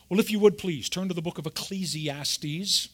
Well, if you would please, turn to the book of Ecclesiastes.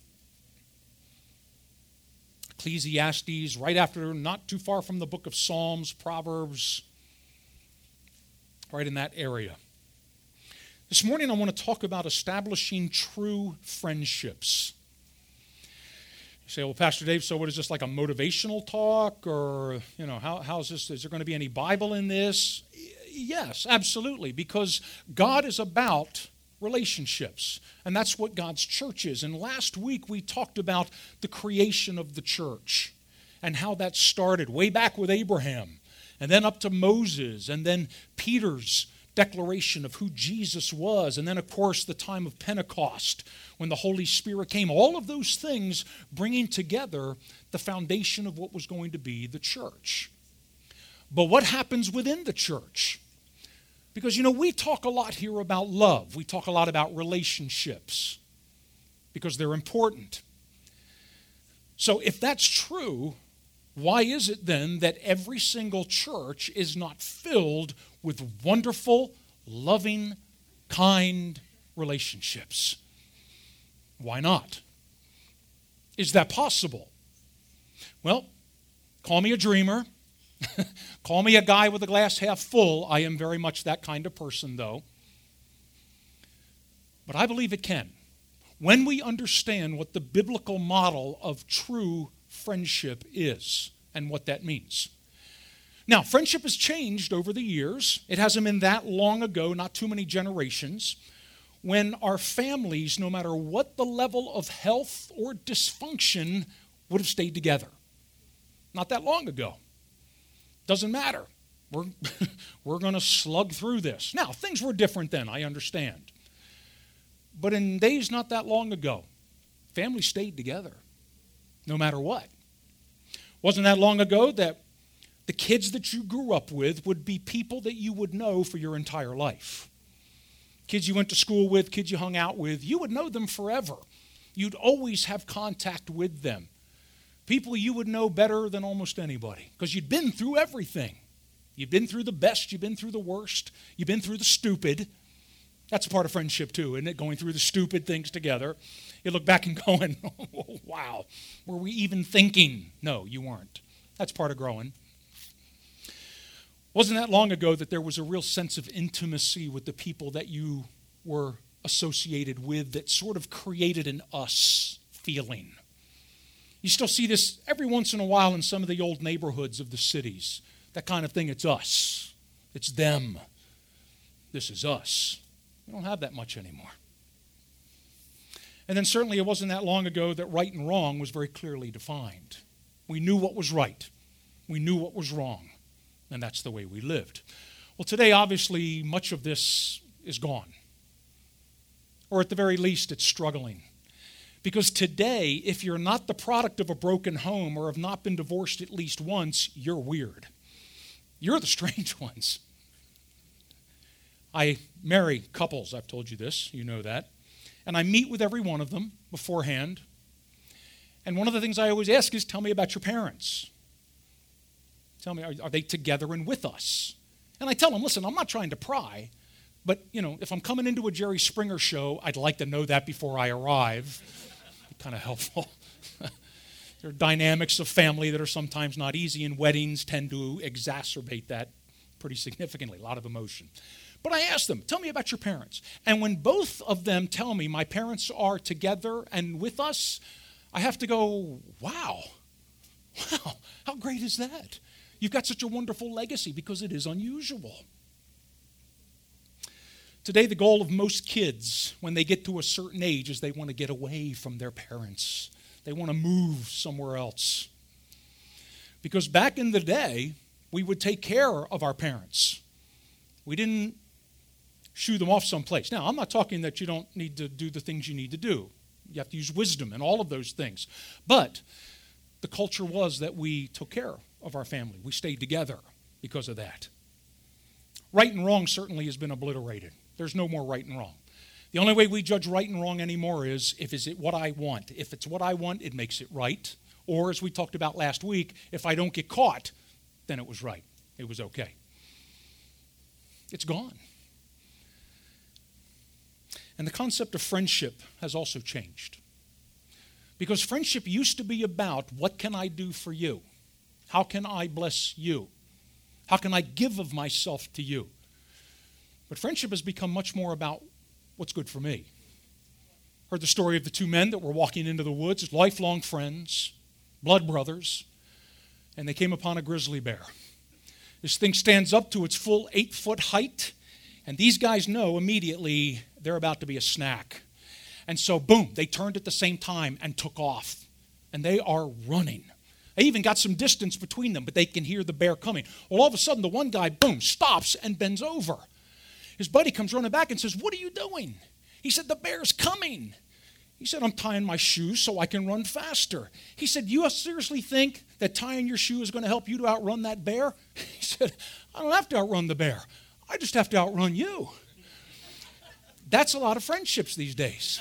Ecclesiastes, right after, not too far from the book of Psalms, Proverbs, right in that area. This morning I want to talk about establishing true friendships. You say, well, Pastor Dave, so what is this, like a motivational talk? Or, how's this? Is there going to be any Bible in this? Yes, absolutely, because God is about relationships, and that's what God's church is. And last week we talked about the creation of the church and how that started way back with Abraham, and then up to Moses, and then Peter's declaration of who Jesus was, and then, of course, the time of Pentecost when the Holy Spirit came. All of those things bringing together the foundation of what was going to be the church. But what happens within the church? Because, we talk a lot here about love. We talk a lot about relationships because they're important. So if that's true, why is it then that every single church is not filled with wonderful, loving, kind relationships? Why not? Is that possible? Well, call me a dreamer. Call me a guy with a glass half full. I am very much that kind of person, though. But I believe it can. When we understand what the biblical model of true friendship is and what that means. Now, friendship has changed over the years. It hasn't been that long ago, not too many generations, when our families, no matter what the level of health or dysfunction, would have stayed together. Not that long ago. Doesn't matter. We're going to slug through this. Now, things were different then, I understand. But in days not that long ago, families stayed together, no matter what. Wasn't that long ago that the kids that you grew up with would be people that you would know for your entire life. Kids you went to school with, kids you hung out with, you would know them forever. You'd always have contact with them. People you would know better than almost anybody because you'd been through everything. You've been through the best, you've been through the worst, you've been through the stupid. That's a part of friendship too, isn't it? Going through the stupid things together. You look back and going, oh, wow, were we even thinking? No, you weren't. That's part of growing. Wasn't that long ago that there was a real sense of intimacy with the people that you were associated with that sort of created an us feeling? You still see this every once in a while in some of the old neighborhoods of the cities. That kind of thing, it's us. It's them. This is us. We don't have that much anymore. And then certainly it wasn't that long ago that right and wrong was very clearly defined. We knew what was right. We knew what was wrong. And that's the way we lived. Well, today, obviously, much of this is gone. Or at the very least, it's struggling. Because today, if you're not the product of a broken home or have not been divorced at least once, you're weird. You're the strange ones. I marry couples, I've told you this, you know that. And I meet with every one of them beforehand. And one of the things I always ask is, tell me about your parents. Tell me, are they together and with us? And I tell them, listen, I'm not trying to pry, but, if I'm coming into a Jerry Springer show, I'd like to know that before I arrive. Kind of helpful. There are dynamics of family that are sometimes not easy, and weddings tend to exacerbate that pretty significantly, a lot of emotion. But I ask them, tell me about your parents. And when both of them tell me my parents are together and with us, I have to go, wow, how great is that? You've got such a wonderful legacy because it is unusual. Today, the goal of most kids when they get to a certain age is they want to get away from their parents. They want to move somewhere else. Because back in the day, we would take care of our parents. We didn't shoo them off someplace. Now, I'm not talking that you don't need to do the things you need to do. You have to use wisdom and all of those things. But the culture was that we took care of our family. We stayed together because of that. Right and wrong certainly has been obliterated. There's no more right and wrong. The only way we judge right and wrong anymore is is it what I want. If it's what I want, it makes it right. Or as we talked about last week, if I don't get caught, then it was right. It was okay. It's gone. And the concept of friendship has also changed. Because friendship used to be about, what can I do for you? How can I bless you? How can I give of myself to you? But friendship has become much more about what's good for me. Heard the story of the two men that were walking into the woods, lifelong friends, blood brothers, and they came upon a grizzly bear. This thing stands up to its full 8-foot height, and these guys know immediately they're about to be a snack. And so, boom, they turned at the same time and took off. And they are running. They even got some distance between them, but they can hear the bear coming. Well, all of a sudden, the one guy, boom, stops and bends over. His buddy comes running back and says, "What are you doing?" He said, "The bear's coming." He said, "I'm tying my shoes so I can run faster." He said, "You seriously think that tying your shoe is going to help you to outrun that bear?" He said, "I don't have to outrun the bear. I just have to outrun you." That's a lot of friendships these days.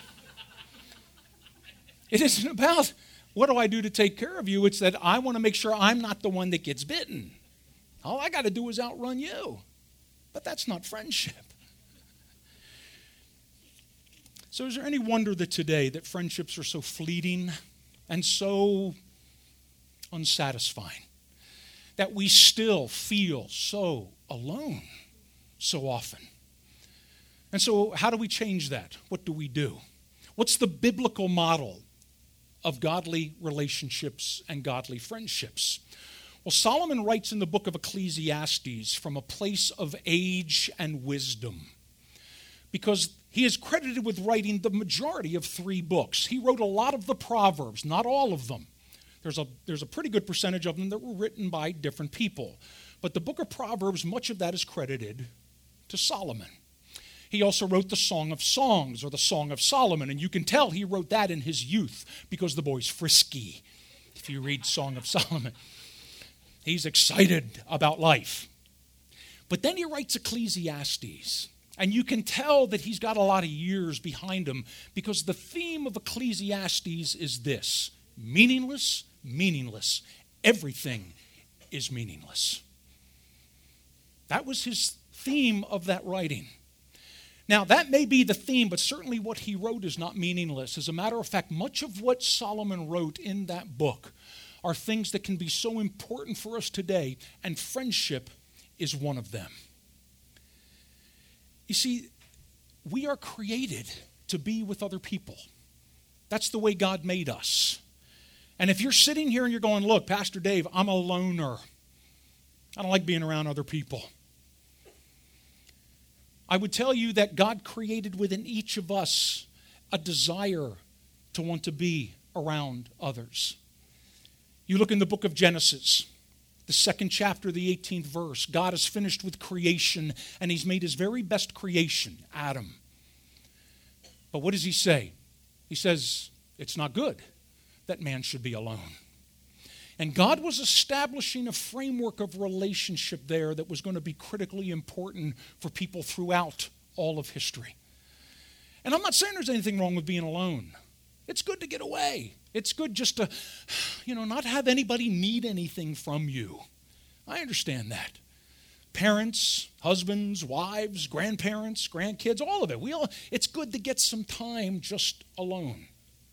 It isn't about, what do I do to take care of you? It's that I want to make sure I'm not the one that gets bitten. All I got to do is outrun you. But that's not friendship. So is there any wonder that today that friendships are so fleeting and so unsatisfying? That we still feel so alone so often? And so how do we change that? What do we do? What's the biblical model of godly relationships and godly friendships? Well, Solomon writes in the book of Ecclesiastes from a place of age and wisdom, because he is credited with writing the majority of 3 books. He wrote a lot of the Proverbs, not all of them. There's a pretty good percentage of them that were written by different people. But the book of Proverbs, much of that is credited to Solomon. He also wrote the Song of Songs, or the Song of Solomon, and you can tell he wrote that in his youth because the boy's frisky. If you read Song of Solomon, he's excited about life. But then he writes Ecclesiastes, and you can tell that he's got a lot of years behind him, because the theme of Ecclesiastes is this: meaningless, meaningless. Everything is meaningless. That was his theme of that writing. Now, that may be the theme, but certainly what he wrote is not meaningless. As a matter of fact, much of what Solomon wrote in that book are things that can be so important for us today, and friendship is one of them. You see, we are created to be with other people. That's the way God made us. And if you're sitting here and you're going, "Look, Pastor Dave, I'm a loner. I don't like being around other people," I would tell you that God created within each of us a desire to want to be around others. You look in the book of Genesis, the 2nd chapter, the 18th verse. God is finished with creation, and he's made his very best creation, Adam. But what does he say? He says, it's not good that man should be alone. And God was establishing a framework of relationship there that was going to be critically important for people throughout all of history. And I'm not saying there's anything wrong with being alone. It's good to get away. It's good just to, not have anybody need anything from you. I understand that. Parents, husbands, wives, grandparents, grandkids, all of it. It's good to get some time just alone.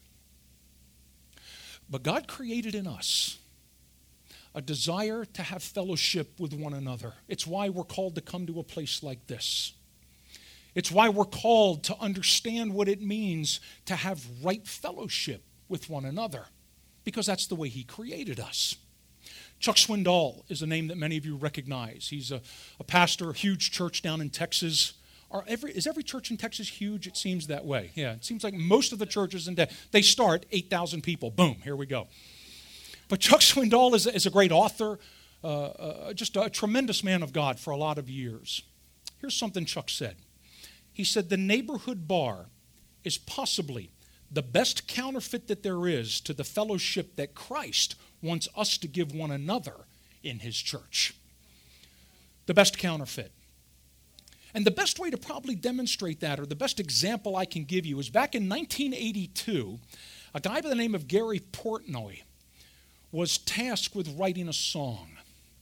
But God created in us a desire to have fellowship with one another. It's why we're called to come to a place like this. It's why we're called to understand what it means to have right fellowship with one another, because that's the way he created us. Chuck Swindoll is a name that many of you recognize. He's a pastor, a huge church down in Texas. Is every church in Texas huge? It seems that way. Yeah, it seems like most of the churches in Texas, they start 8,000 people. Boom, here we go. But Chuck Swindoll is a great author, just a tremendous man of God for a lot of years. Here's something Chuck said. He said, the neighborhood bar is possibly the best counterfeit that there is to the fellowship that Christ wants us to give one another in his church. The best counterfeit. And the best way to probably demonstrate that, or the best example I can give you, is back in 1982, a guy by the name of Gary Portnoy was tasked with writing a song.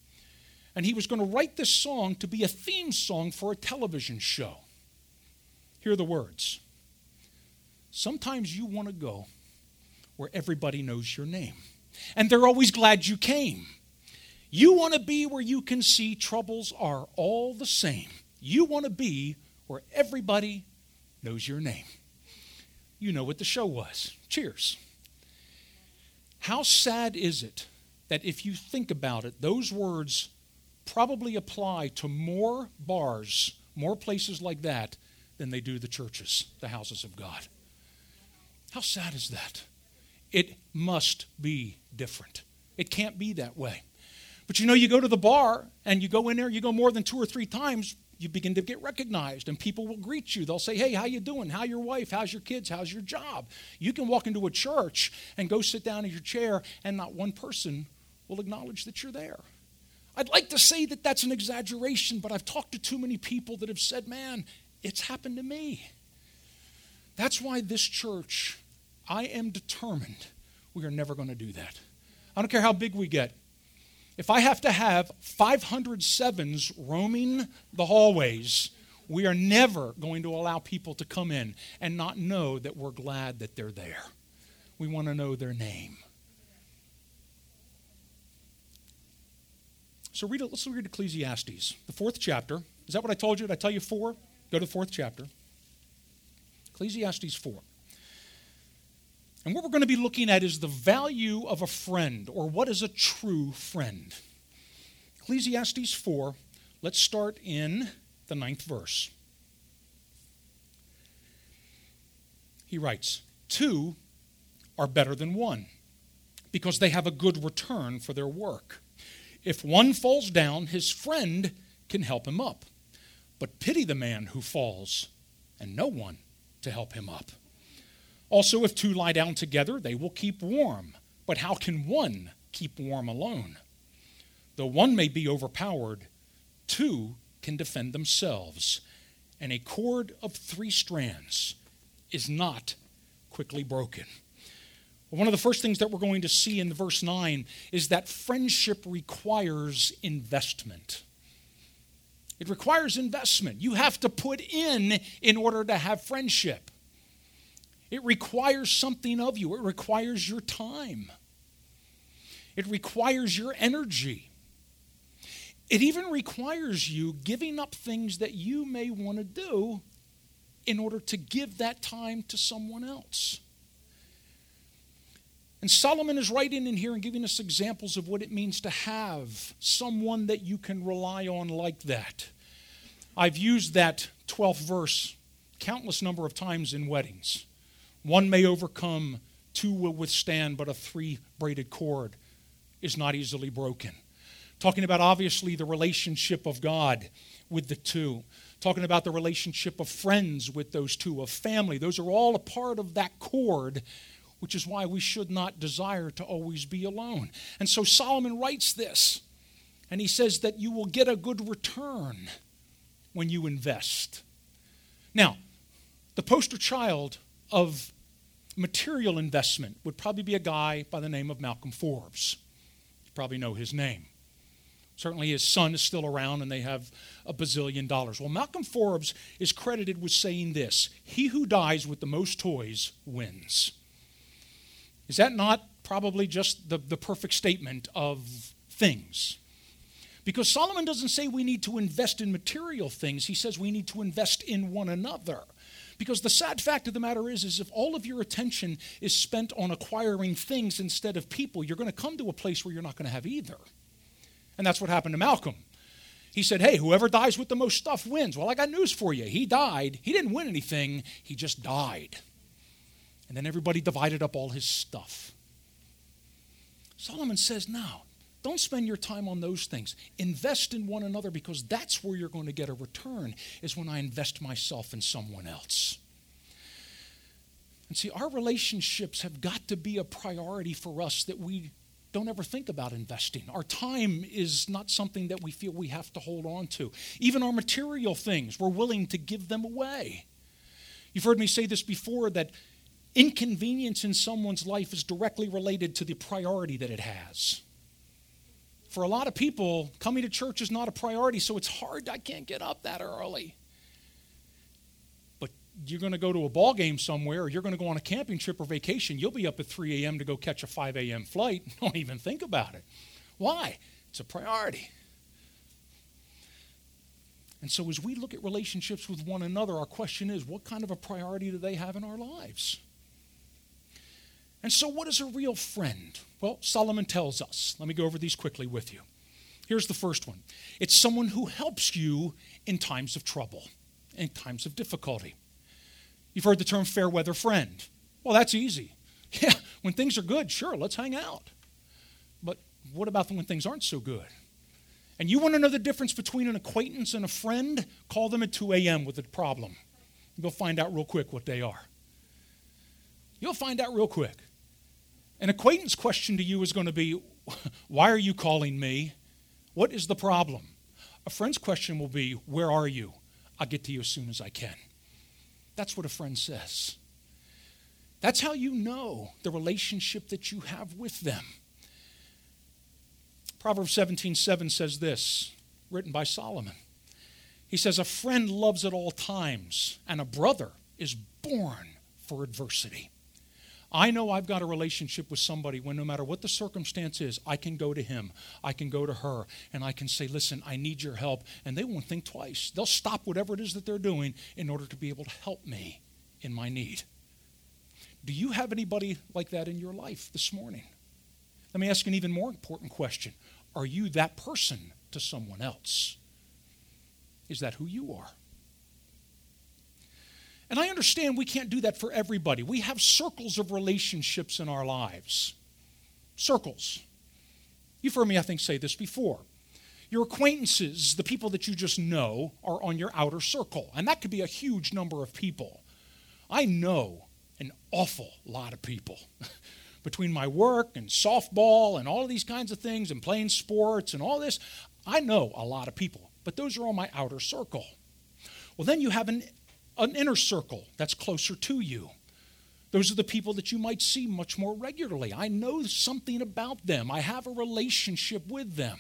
And he was going to write this song to be a theme song for a television show. Hear the words. Sometimes you want to go where everybody knows your name, and they're always glad you came. You want to be where you can see troubles are all the same. You want to be where everybody knows your name. You know what the show was. Cheers. How sad is it that if you think about it, those words probably apply to more bars, more places like that, than they do the churches, the houses of God. How sad is that? It must be different. It can't be that way. But you go to the bar and you go in there, you go more than 2 or 3 times, you begin to get recognized and people will greet you. They'll say, hey, how you doing? How your wife? How's your kids? How's your job? You can walk into a church and go sit down in your chair and not one person will acknowledge that you're there. I'd like to say that that's an exaggeration, but I've talked to too many people that have said, man, it's happened to me. That's why this church, I am determined we are never going to do that. I don't care how big we get. If I have to have 500 sevens roaming the hallways, we are never going to allow people to come in and not know that we're glad that they're there. We want to know their name. So let's read Ecclesiastes, the 4th chapter. Is that what I told you? Did I tell you 4? Go to the 4th chapter. Ecclesiastes 4. And what we're going to be looking at is the value of a friend, or what is a true friend. Ecclesiastes 4, let's start in the 9th verse. He writes, 2 are better than 1, because they have a good return for their work. If one falls down, his friend can help him up. But pity the man who falls, and no one to help him up. Also, if 2 lie down together, they will keep warm. But how can one keep warm alone? Though one may be overpowered, 2 can defend themselves. And a cord of 3 strands is not quickly broken. Well, one of the first things that we're going to see in verse 9 is that friendship requires investment. It requires investment. You have to put in order to have friendship. It requires something of you. It requires your time. It requires your energy. It even requires you giving up things that you may want to do in order to give that time to someone else. And Solomon is writing in here and giving us examples of what it means to have someone that you can rely on like that. I've used that 12th verse countless number of times in weddings. 1 may overcome, 2 will withstand, but a 3-braided cord is not easily broken. Talking about, obviously, the relationship of God with the 2. Talking about the relationship of friends with those 2, of family. Those are all a part of that cord, which is why we should not desire to always be alone. And so Solomon writes this, and he says that you will get a good return when you invest. Now, the poster child of material investment would probably be a guy by the name of Malcolm Forbes. You probably know his name. Certainly his son is still around and they have $1 bazillion. Well, Malcolm Forbes is credited with saying this: he who dies with the most toys wins. Is that not probably just the perfect statement of things? Because Solomon doesn't say we need to invest in material things. He says we need to invest in one another. Because the sad fact of the matter is if all of your attention is spent on acquiring things instead of people, you're going to come to a place where you're not going to have either. And that's what happened to Malcolm. He said, hey, whoever dies with the most stuff wins. Well, I got news for you. He died. He didn't win anything. He just died. And then everybody divided up all his stuff. Solomon says, no, don't spend your time on those things. Invest in one another, because that's where you're going to get a return, is when I invest myself in someone else. And see, our relationships have got to be a priority for us, that we don't ever think about investing. Our time is not something that we feel we have to hold on to. Even our material things, we're willing to give them away. You've heard me say this before, that inconvenience in someone's life is directly related to the priority that it has. For a lot of people, coming to church is not a priority, so it's hard. I can't get up that early. But you're going to go to a ball game somewhere, or you're going to go on a camping trip or vacation, you'll be up at 3 a.m. to go catch a 5 a.m. flight. Don't even think about it. Why? It's a priority. And so as we look at relationships with one another, our question is, what kind of a priority do they have in our lives? And so what is a real friend? Well, Solomon tells us. Let me go over these quickly with you. Here's the first one. It's someone who helps you in times of trouble, in times of difficulty. You've heard the term fair weather friend. Well, that's easy. Yeah, when things are good, sure, let's hang out. But what about when things aren't so good? And you want to know the difference between an acquaintance and a friend? Call them at 2 a.m. with a problem. You'll find out real quick what they are. You'll find out real quick. An acquaintance question to you is going to be, why are you calling me? What is the problem? A friend's question will be, where are you? I'll get to you as soon as I can. That's what a friend says. That's how you know the relationship that you have with them. Proverbs 17:7 says this, written by Solomon. He says, a friend loves at all times, and a brother is born for adversity. I know I've got a relationship with somebody when no matter what the circumstance is, I can go to him, I can go to her, and I can say, listen, I need your help. And they won't think twice. They'll stop whatever it is that they're doing in order to be able to help me in my need. Do you have anybody like that in your life this morning? Let me ask you an even more important question. Are you that person to someone else? Is that who you are? And I understand we can't do that for everybody. We have circles of relationships in our lives. Circles. You've heard me, I think, say this before. Your acquaintances, the people that you just know, are on your outer circle. And that could be a huge number of people. I know an awful lot of people. Between my work and softball and all of these kinds of things and playing sports and all this, I know a lot of people. But those are on my outer circle. Well, then you have an inner circle that's closer to you. Those are the people that you might see much more regularly. I know something about them. I have a relationship with them.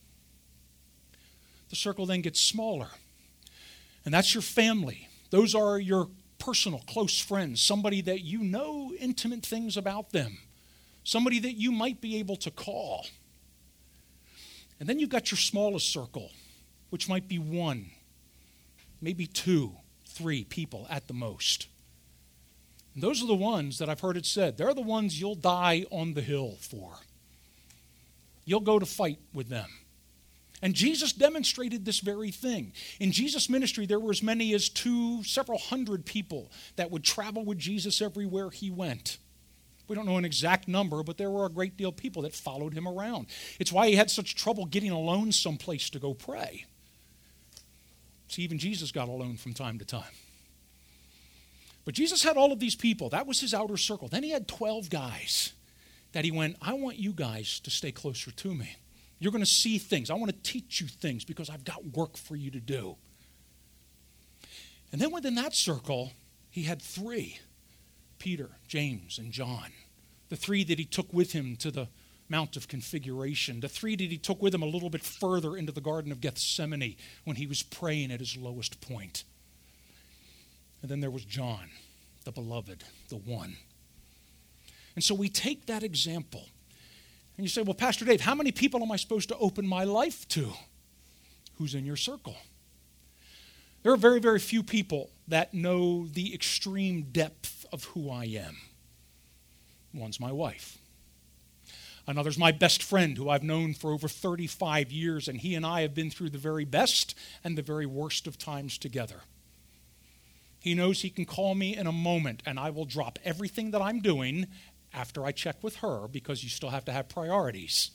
The circle then gets smaller. And that's your family. Those are your personal, close friends, somebody that you know intimate things about them, somebody that you might be able to call. And then you've got your smallest circle, which might be 1, maybe 2, 3 people at the most. And those are the ones that I've heard it said, they're the ones you'll die on the hill for. You'll go to fight with them. And Jesus demonstrated this very thing. In Jesus' ministry, there were as many as several hundred people that would travel with Jesus everywhere he went. We don't know an exact number, but there were a great deal of people that followed him around. It's why he had such trouble getting alone someplace to go pray. See, even Jesus got alone from time to time. But Jesus had all of these people. That was his outer circle. Then he had 12 guys that he went, I want you guys to stay closer to me. You're going to see things. I want to teach you things because I've got work for you to do. And then within that circle, he had 3, Peter, James, and John. The 3 that he took with him to the Mount of Configuration. The 3 that he took with him a little bit further into the Garden of Gethsemane when he was praying at his lowest point. And then there was John, the beloved, the one. And so we take that example. And you say, well, Pastor Dave, how many people am I supposed to open my life to? Who's in your circle? There are very, very few people that know the extreme depth of who I am. One's my wife. Another's my best friend who I've known for over 35 years, and he and I have been through the very best and the very worst of times together. He knows he can call me in a moment, and I will drop everything that I'm doing after I check with her, because you still have to have priorities.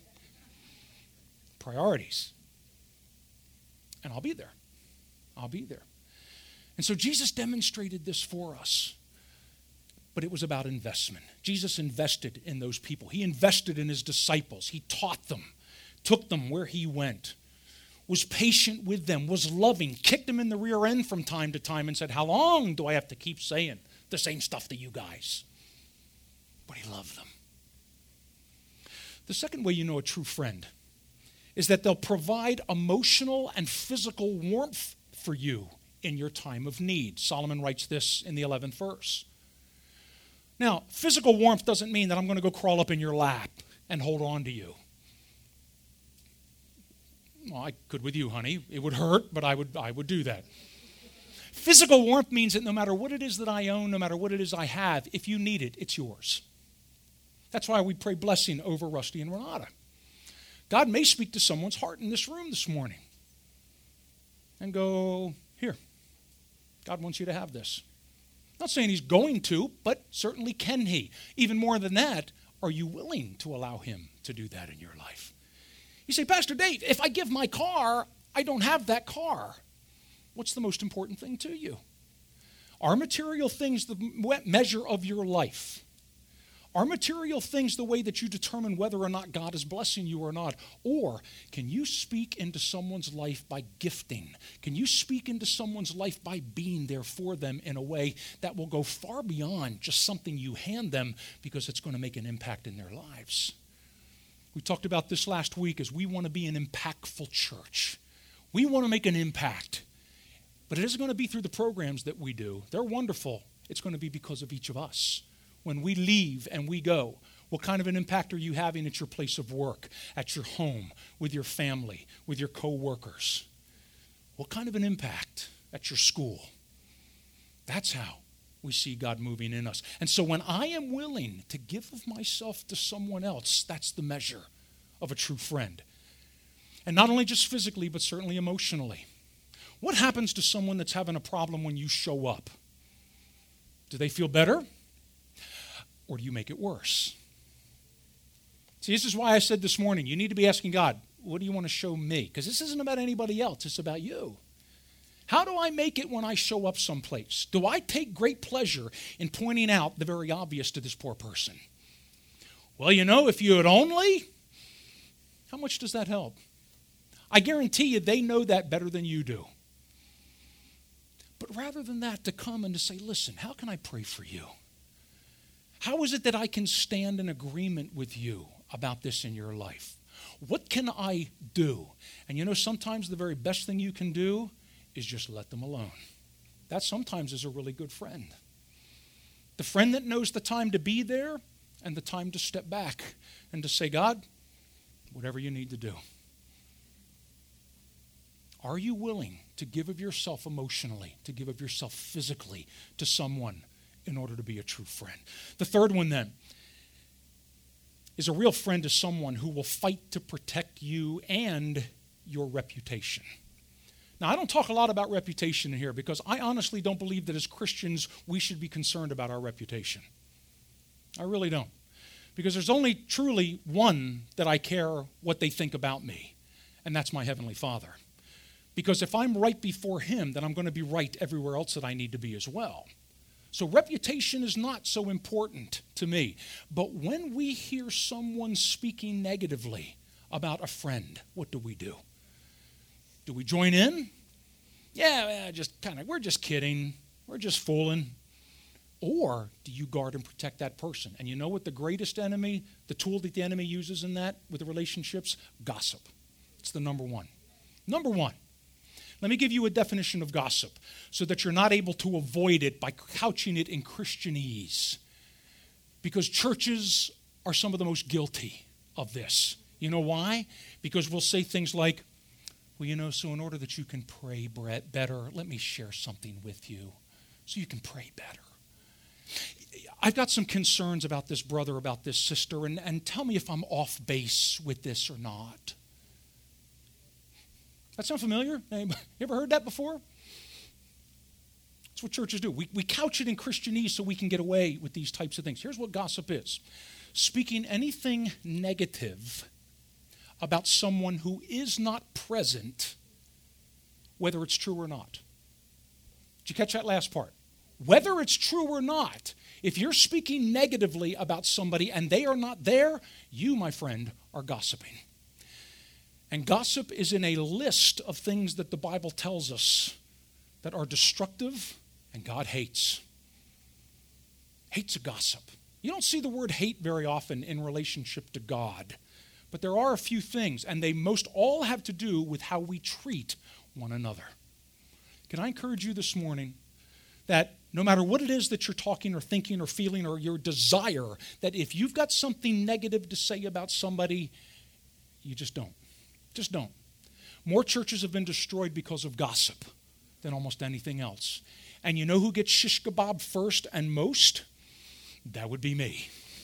Priorities. And I'll be there. I'll be there. And so Jesus demonstrated this for us. But it was about investment. Jesus invested in those people. He invested in his disciples. He taught them, took them where he went, was patient with them, was loving, kicked them in the rear end from time to time and said, how long do I have to keep saying the same stuff to you guys? But he loved them. The second way you know a true friend is that they'll provide emotional and physical warmth for you in your time of need. Solomon writes this in the 11th verse. Now, physical warmth doesn't mean that I'm going to go crawl up in your lap and hold on to you. Well, I could with you, honey. It would hurt, but I would do that. Physical warmth means that no matter what it is that I own, no matter what it is I have, if you need it, it's yours. That's why we pray blessing over Rusty and Renata. God may speak to someone's heart in this room this morning and go, here, God wants you to have this. I'm not saying he's going to, but certainly can he. Even more than that, are you willing to allow him to do that in your life? You say, Pastor Dave, if I give my car, I don't have that car. What's the most important thing to you? Are material things the measure of your life? Are material things the way that you determine whether or not God is blessing you or not? Or can you speak into someone's life by gifting? Can you speak into someone's life by being there for them in a way that will go far beyond just something you hand them because it's going to make an impact in their lives? We talked about this last week as we want to be an impactful church. We want to make an impact. But it isn't going to be through the programs that we do. They're wonderful. It's going to be because of each of us. When we leave and we go, what kind of an impact are you having at your place of work, at your home, with your family, with your co-workers? What kind of an impact at your school? That's how we see God moving in us. And so when I am willing to give of myself to someone else, that's the measure of a true friend. And not only just physically, but certainly emotionally. What happens to someone that's having a problem when you show up? Do they feel better? Or do you make it worse? See, this is why I said this morning, you need to be asking God, what do you want to show me? Because this isn't about anybody else, it's about you. How do I make it when I show up someplace? Do I take great pleasure in pointing out the very obvious to this poor person? Well, you know, if you had only, how much does that help? I guarantee you they know that better than you do. But rather than that, to come and to say, listen, how can I pray for you? How is it that I can stand in agreement with you about this in your life? What can I do? And you know, sometimes the very best thing you can do is just let them alone. That sometimes is a really good friend. The friend that knows the time to be there and the time to step back and to say, God, whatever you need to do. Are you willing to give of yourself emotionally, to give of yourself physically to someone in order to be a true friend? The third one then is a real friend is someone who will fight to protect you and your reputation. Now, I don't talk a lot about reputation here because I honestly don't believe that as Christians we should be concerned about our reputation. I really don't. Because there's only truly one that I care what they think about me, and that's my Heavenly Father. Because if I'm right before Him, then I'm going to be right everywhere else that I need to be as well. So reputation is not so important to me. But when we hear someone speaking negatively about a friend, what do? Do we join in? Yeah, we're just kidding. We're just fooling. Or do you guard and protect that person? And you know what the greatest enemy, the tool that the enemy uses in that with the relationships? Gossip. It's the number one. Number one. Let me give you a definition of gossip so that you're not able to avoid it by couching it in Christianese. Because churches are some of the most guilty of this. You know why? Because we'll say things like, well, you know, so in order that you can pray better, let me share something with you so you can pray better. I've got some concerns about this brother, about this sister, and tell me if I'm off base with this or not. That sound familiar? You ever heard that before? That's what churches do. We couch it in Christianese so we can get away with these types of things. Here's what gossip is. Speaking anything negative about someone who is not present, whether it's true or not. Did you catch that last part? Whether it's true or not, if you're speaking negatively about somebody and they are not there, you, my friend, are gossiping. And gossip is in a list of things that the Bible tells us that are destructive and God hates. Hates a gossip. You don't see the word hate very often in relationship to God. But there are a few things, and they most all have to do with how we treat one another. Can I encourage you this morning that no matter what it is that you're talking or thinking or feeling or your desire, that if you've got something negative to say about somebody, you just don't. Just don't. More churches have been destroyed because of gossip than almost anything else. And you know who gets shish kebab first and most? That would be me.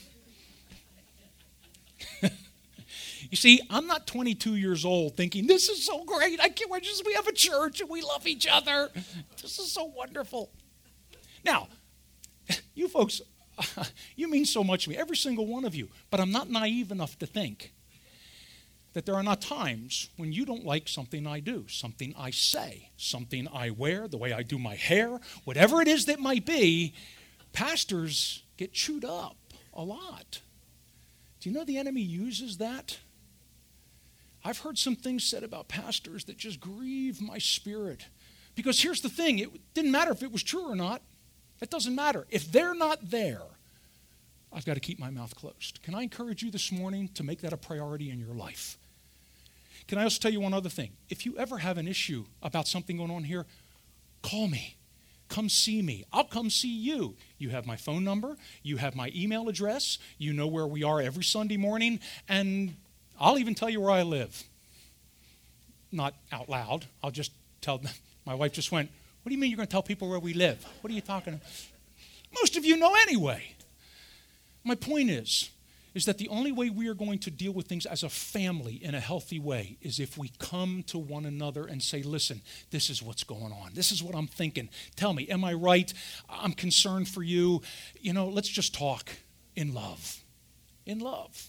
You see, I'm not 22 years old thinking, this is so great. I can't wait. We have a church and we love each other. This is so wonderful. Now, you folks, you mean so much to me, every single one of you. But I'm not naive enough to think that there are not times when you don't like something I do, something I say, something I wear, the way I do my hair, whatever it is that might be. Pastors get chewed up a lot. Do you know the enemy uses that? I've heard some things said about pastors that just grieve my spirit. Because here's the thing, it didn't matter if it was true or not. It doesn't matter. If they're not there, I've got to keep my mouth closed. Can I encourage you this morning to make that a priority in your life? Can I also tell you one other thing? If you ever have an issue about something going on here, call me. Come see me. I'll come see you. You have my phone number. You have my email address. You know where we are every Sunday morning. And I'll even tell you where I live. Not out loud. I'll just tell them. My wife just went, what do you mean you're going to tell people where we live? What are you talking about? Most of you know anyway. My point is that the only way we are going to deal with things as a family in a healthy way is if we come to one another and say, listen, this is what's going on. This is what I'm thinking. Tell me, am I right? I'm concerned for you. You know, let's just talk in love. In love.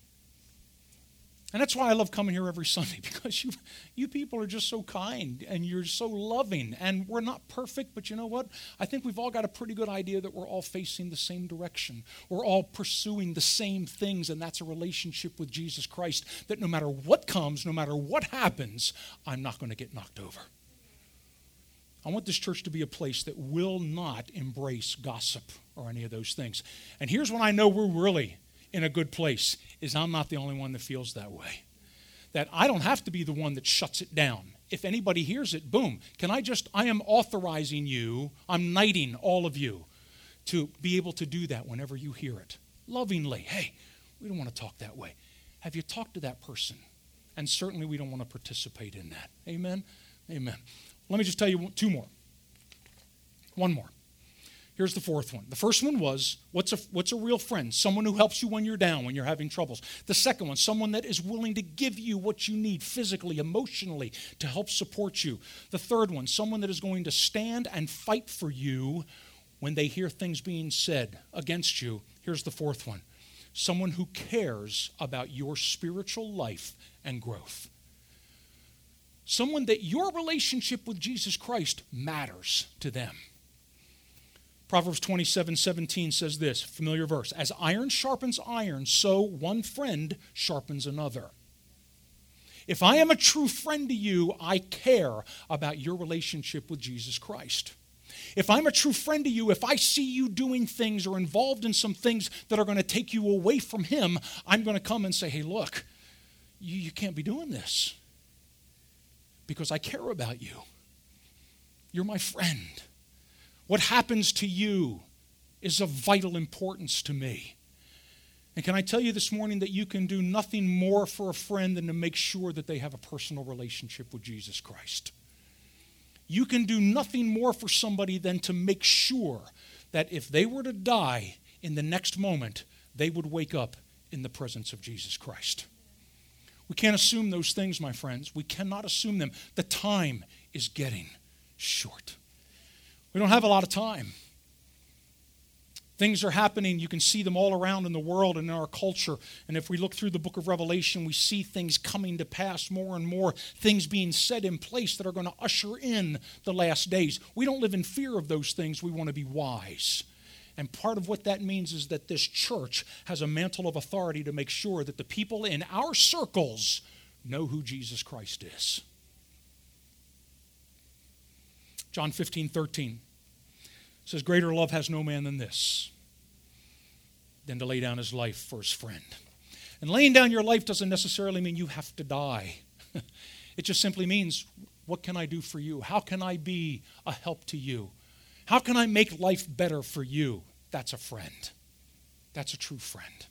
And that's why I love coming here every Sunday, because you people are just so kind and you're so loving. And we're not perfect, but you know what? I think we've all got a pretty good idea that we're all facing the same direction. We're all pursuing the same things, and that's a relationship with Jesus Christ that no matter what comes, no matter what happens, I'm not going to get knocked over. I want this church to be a place that will not embrace gossip or any of those things. And here's when I know we're really in a good place, is I'm not the only one that feels that way. That I don't have to be the one that shuts it down. If anybody hears it, boom. I am authorizing you, I'm knighting all of you to be able to do that whenever you hear it. Lovingly, hey, we don't want to talk that way. Have you talked to that person? And certainly we don't want to participate in that. Amen? Amen. Let me just tell you two more. One more. Here's the fourth one. The first one was, what's a real friend? Someone who helps you when you're down, when you're having troubles. The second one, someone that is willing to give you what you need physically, emotionally, to help support you. The third one, someone that is going to stand and fight for you when they hear things being said against you. Here's the fourth one, someone who cares about your spiritual life and growth. Someone that your relationship with Jesus Christ matters to them. Proverbs 27:17 says this, familiar verse, as iron sharpens iron, so one friend sharpens another. If I am a true friend to you, I care about your relationship with Jesus Christ. If I'm a true friend to you, if I see you doing things or involved in some things that are going to take you away from Him, I'm going to come and say, hey, look, you can't be doing this because I care about you. You're my friend. What happens to you is of vital importance to me. And can I tell you this morning that you can do nothing more for a friend than to make sure that they have a personal relationship with Jesus Christ. You can do nothing more for somebody than to make sure that if they were to die in the next moment, they would wake up in the presence of Jesus Christ. We can't assume those things, my friends. We cannot assume them. The time is getting short. We don't have a lot of time. Things are happening. You can see them all around in the world and in our culture. And if we look through the book of Revelation, we see things coming to pass more and more, things being set in place that are going to usher in the last days. We don't live in fear of those things. We want to be wise. And part of what that means is that this church has a mantle of authority to make sure that the people in our circles know who Jesus Christ is. John 15:13 says, greater love has no man than this, than to lay down his life for his friend. And laying down your life doesn't necessarily mean you have to die. It just simply means What can I do for you? How can I be a help to you? How can I make life better for you? That's a friend. That's a true friend.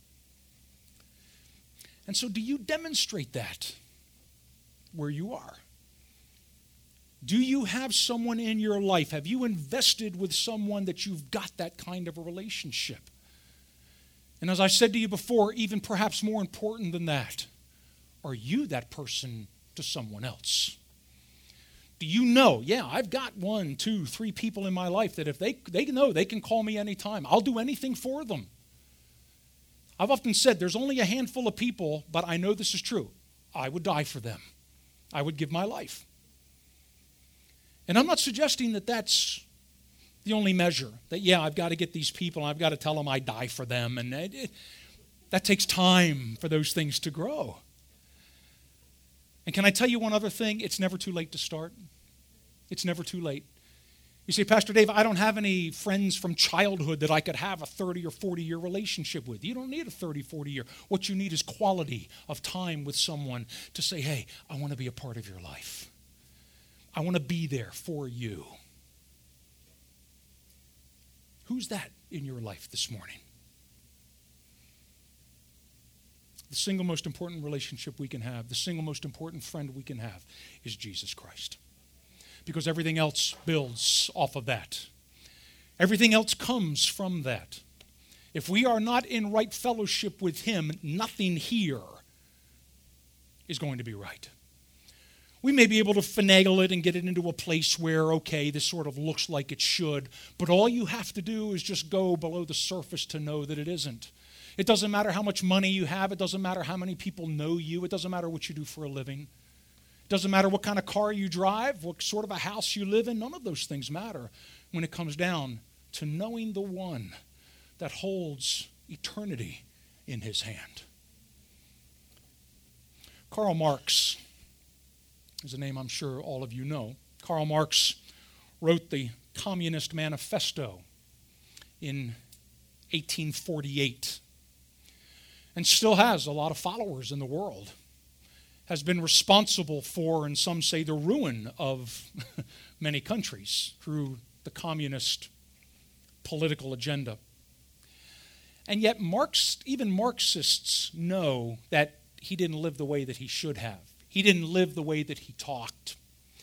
And so do you demonstrate that where you are? Do you have someone in your life? Have you invested with someone that you've got that kind of a relationship? And as I said to you before, even perhaps more important than that, are you that person to someone else? Do you know, I've got 1, 2, 3 people in my life that if they know they can call me anytime, I'll do anything for them. I've often said there's only a handful of people, but I know this is true. I would die for them. I would give my life. And I'm not suggesting that that's the only measure, that, I've got to get these people, and I've got to tell them I die for them, and that takes time for those things to grow. And can I tell you one other thing? It's never too late to start. It's never too late. You say, Pastor Dave, I don't have any friends from childhood that I could have a 30 or 40-year relationship with. You don't need a 30, 40-year. What you need is quality of time with someone to say, hey, I want to be a part of your life. I want to be there for you. Who's that in your life this morning? The single most important relationship we can have, the single most important friend we can have is Jesus Christ. Because everything else builds off of that. Everything else comes from that. If we are not in right fellowship with Him, nothing here is going to be right. We may be able to finagle it and get it into a place where, okay, this sort of looks like it should, but all you have to do is just go below the surface to know that it isn't. It doesn't matter how much money you have. It doesn't matter how many people know you. It doesn't matter what you do for a living. It doesn't matter what kind of car you drive, what sort of a house you live in. None of those things matter when it comes down to knowing the one that holds eternity in His hand. Karl Marx is a name I'm sure all of you know. Karl Marx wrote the Communist Manifesto in 1848 and still has a lot of followers in the world. Has been responsible for, and some say, the ruin of many countries through the communist political agenda. And yet even Marxists know that he didn't live the way that he should have. He didn't live the way that he talked.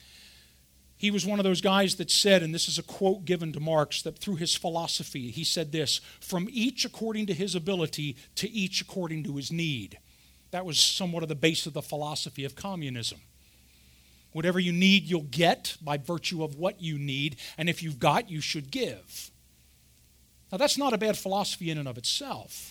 He was one of those guys that said, and this is a quote given to Marx, that through his philosophy, he said this, from each according to his ability, to each according to his need. That was somewhat of the base of the philosophy of communism. Whatever you need, you'll get by virtue of what you need, and if you've got, you should give. Now, that's not a bad philosophy in and of itself.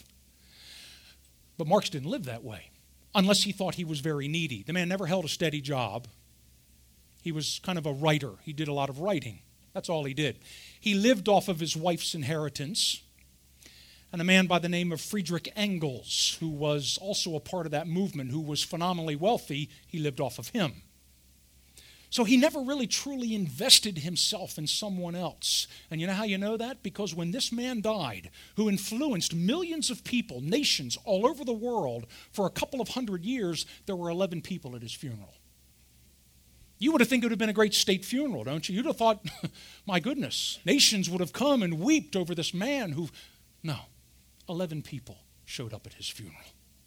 But Marx didn't live that way, unless he thought he was very needy. The man never held a steady job. He was kind of a writer. He did a lot of writing. That's all he did. He lived off of his wife's inheritance. And a man by the name of Friedrich Engels, who was also a part of that movement, who was phenomenally wealthy, he lived off of him. So he never really truly invested himself in someone else. And you know how you know that? Because when this man died, who influenced millions of people, nations all over the world, for a couple of 100 years, there were 11 people at his funeral. You would have think it would have been a great state funeral, don't you? You'd have thought, my goodness, nations would have come and wept over this man who... No, 11 people showed up at his funeral.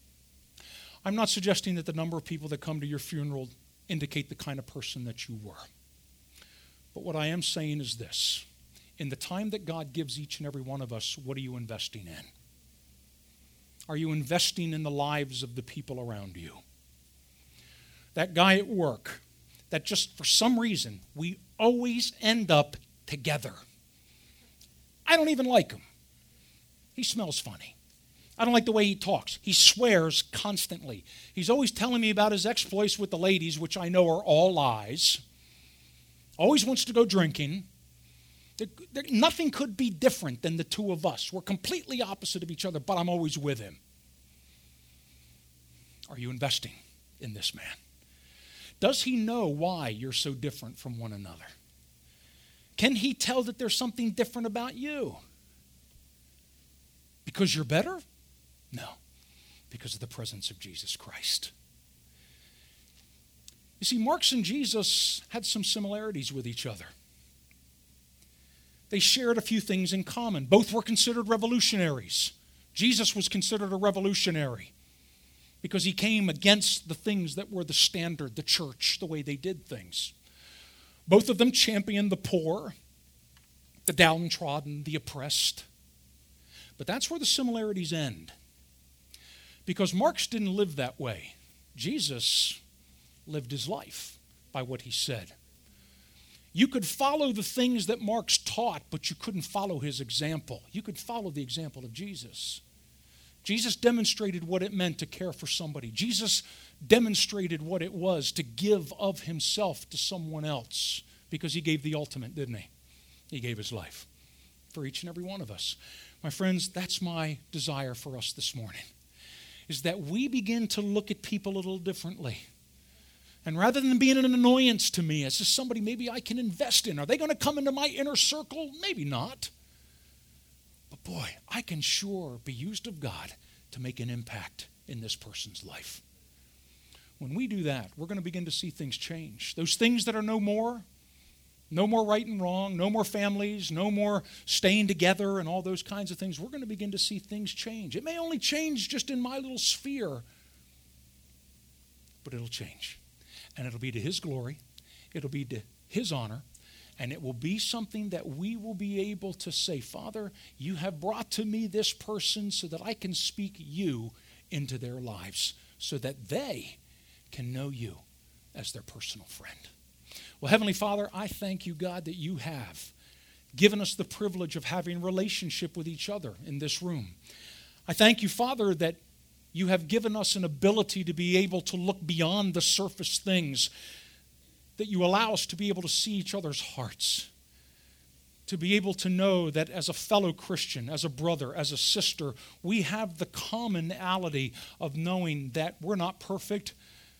I'm not suggesting that the number of people that come to your funeral indicate the kind of person that you were. But what I am saying is this. In the time that God gives each and every one of us, what are you investing in? Are you investing in the lives of the people around you? That guy at work, that just for some reason, we always end up together. I don't even like him. He smells funny. I don't like the way he talks. He swears constantly. He's always telling me about his exploits with the ladies, which I know are all lies. Always wants to go drinking. Nothing could be different than the two of us. We're completely opposite of each other, but I'm always with him. Are you investing in this man? Does he know why you're so different from one another? Can he tell that there's something different about you? Because you're better? No, because of the presence of Jesus Christ. You see, Marx and Jesus had some similarities with each other. They shared a few things in common. Both were considered revolutionaries. Jesus was considered a revolutionary because he came against the things that were the standard, the church, the way they did things. Both of them championed the poor, the downtrodden, the oppressed. But that's where the similarities end. Because Marx didn't live that way. Jesus lived his life by what he said. You could follow the things that Marx taught, but you couldn't follow his example. You could follow the example of Jesus. Jesus demonstrated what it meant to care for somebody. Jesus demonstrated what it was to give of himself to someone else, because he gave the ultimate, didn't he? He gave his life for each and every one of us. My friends, that's my desire for us this morning, is that we begin to look at people a little differently. And rather than being an annoyance to me, as just somebody maybe I can invest in, are they going to come into my inner circle? Maybe not. But boy, I can sure be used of God to make an impact in this person's life. When we do that, we're going to begin to see things change. Those things that are no more right and wrong, no more families, no more staying together and all those kinds of things, we're going to begin to see things change. It may only change just in my little sphere, but it'll change. And it'll be to his glory, it'll be to his honor, and it will be something that we will be able to say, Father, you have brought to me this person so that I can speak you into their lives, so that they can know you as their personal friend. Well, Heavenly Father, I thank you, God, that you have given us the privilege of having a relationship with each other in this room. I thank you, Father, that you have given us an ability to be able to look beyond the surface things, that you allow us to be able to see each other's hearts, to be able to know that as a fellow Christian, as a brother, as a sister, we have the commonality of knowing that we're not perfect,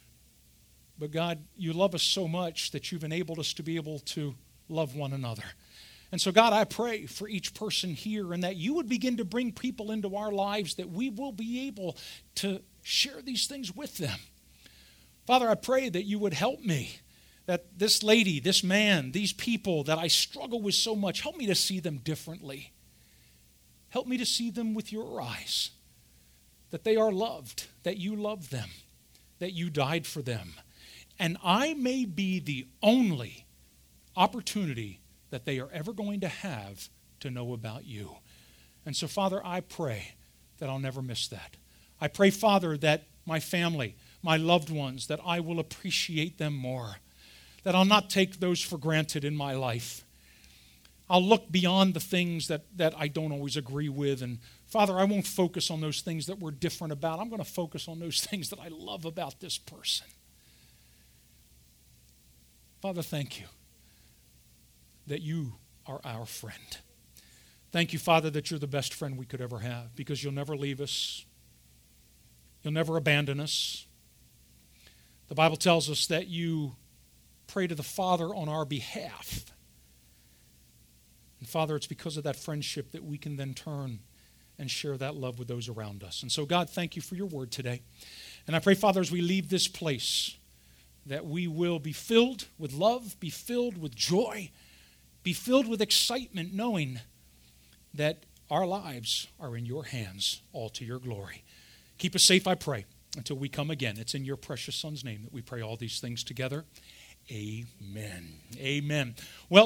but God, you love us so much that you've enabled us to be able to love one another. And so, God, I pray for each person here, and that you would begin to bring people into our lives that we will be able to share these things with them. Father, I pray that you would help me, that this lady, this man, these people that I struggle with so much, help me to see them differently. Help me to see them with your eyes, that they are loved, that you love them, that you died for them. And I may be the only opportunity that they are ever going to have to know about you. And so, Father, I pray that I'll never miss that. I pray, Father, that my family, my loved ones, that I will appreciate them more, that I'll not take those for granted in my life. I'll look beyond the things that I don't always agree with. And, Father, I won't focus on those things that we're different about. I'm going to focus on those things that I love about this person. Father, thank you that you are our friend. Thank you, Father, that you're the best friend we could ever have, because you'll never leave us. You'll never abandon us. The Bible tells us that you pray to the Father on our behalf. And Father, it's because of that friendship that we can then turn and share that love with those around us. And so, God, thank you for your word today. And I pray, Father, as we leave this place, that we will be filled with love, be filled with joy, be filled with excitement, knowing that our lives are in your hands, all to your glory. Keep us safe, I pray, until we come again. It's in your precious Son's name that we pray all these things together. Amen. Amen. Well,